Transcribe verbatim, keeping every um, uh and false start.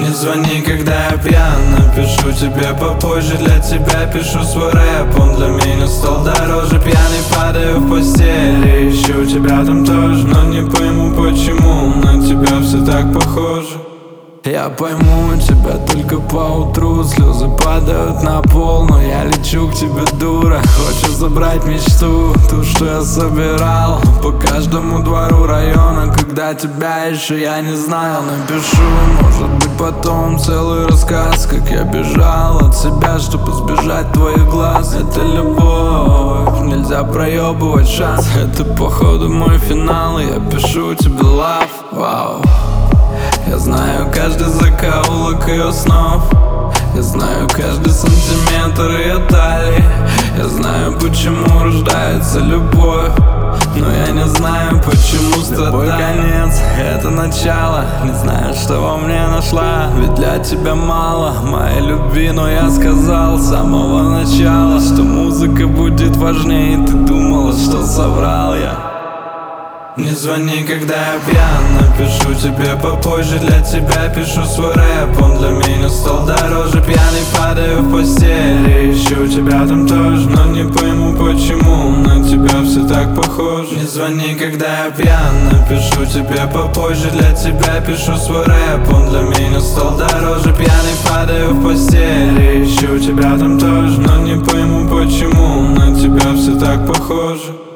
Не звони, когда я пьян, напишу тебе попозже. Для тебя пишу свой рэп, он для меня стал дороже. Пьяный падаю в постели, ищу тебя там тоже, но не пойму почему на тебя все так похоже. Я пойму тебя только поутру, слезы падают на пол, но я лечу к тебе, дура. Хочешь забрать мечту, ту, что я собирал по каждому двору района, когда тебя еще я не знаю. Напишу, может быть потом целый рассказ, как я бежал от себя, чтобы избежать твоих глаз. Это любовь, нельзя проебывать шанс. Это походу мой финал, и я пишу тебе love, вау. Я знаю каждый закоулок ее снов, я знаю каждый сантиметр ее талии. Я знаю, почему рождается любовь, но я не знаю, почему страдаю. Любой конец — это начало, не знаю, что во мне нашла. Ведь для тебя мало моей любви, но я сказал с самого начала, что музыка будет важнее. Ты думала, что соврал я. Не звони, когда я пьян, напишу тебе попозже. Для тебя пишу свой рэп, он для меня стал дороже. Пьяный падаю в постели, ищу тебя там тоже, но не пойму почему на тебя все так похоже. Не звони, когда я пьян, напишу тебе попозже. Для тебя пишу свой рэп, он для меня стал дороже. Пьяный падаю в постели, ищу тебя там тоже, но не пойму почему на тебя все так похоже.